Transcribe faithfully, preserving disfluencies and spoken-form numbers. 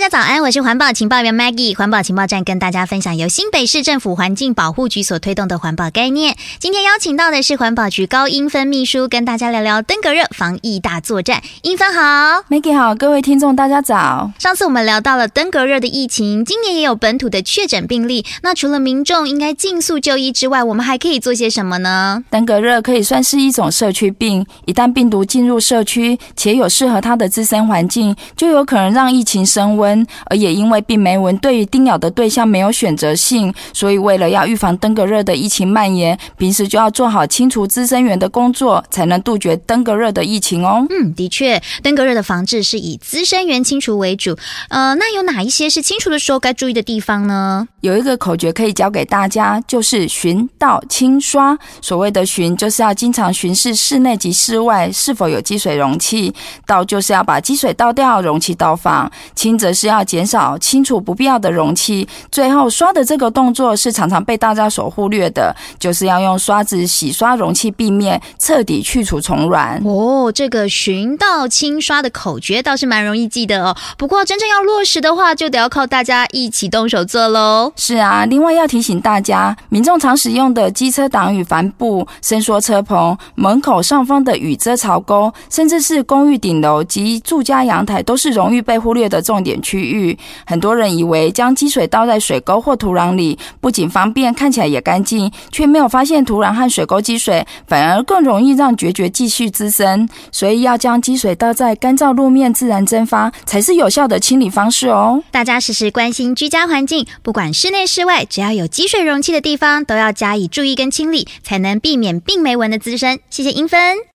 家早安，我是环保情报员 Maggie。环保情报站跟大家分享由新北市政府环境保护局所推动的环保概念。今天邀请到的是环保局高英芬秘书，跟大家聊聊登革热防疫大作战。英芬好。 Maggie 好，各位听众大家早。 上次我们聊到了登革热的疫情，今年也有本土的确诊病例，那除了民众应该尽速就医之外，我们还可以做些什么呢？ 登革热可以算是一种社区病，一旦病毒进入社区，且有适合它的自身环境，就有可能让疫情升温。而也因为病媒蚊对于叮咬的对象没有选择性，所以为了要预防登革热的疫情蔓延，平时就要做好清除滋生源的工作，才能杜绝登革热的疫情哦。 嗯，的确，登革热的防治是以滋生源清除为主。呃，那有哪一些是清除的时候该注意的地方呢？ 有一个口诀可以教给大家，就是巡倒清刷。所谓的巡，就是要经常巡视室内及室外是否有积水容器；倒就是要把积水倒掉，容器倒放；清则是要减少清除不必要的容器。最后刷的这个动作是常常被大家所忽略的，就是要用刷子洗刷容器壁面，彻底去除虫卵。 哦，这个巡倒清刷的口诀倒是蛮容易记的哦，不过真正要落实的话，就得要靠大家一起动手做咯。 是啊，另外要提醒大家，民众常使用的机车挡雨帆布、伸缩车棚、门口上方的雨遮槽沟，甚至是公寓顶楼及住家阳台，都是容易被忽略的重点区域。很多人以为将积水倒在水沟或土壤里，不仅方便，看起来也干净，却没有发现土壤和水沟积水反而更容易让孑孓继续滋生。所以要将积水倒在干燥路面自然蒸发，才是有效的清理方式哦。 大家时时关心居家环境，不管室内室外，只要有积水容器的地方，都要加以注意跟清理，才能避免病媒蚊的滋生。谢谢英芬。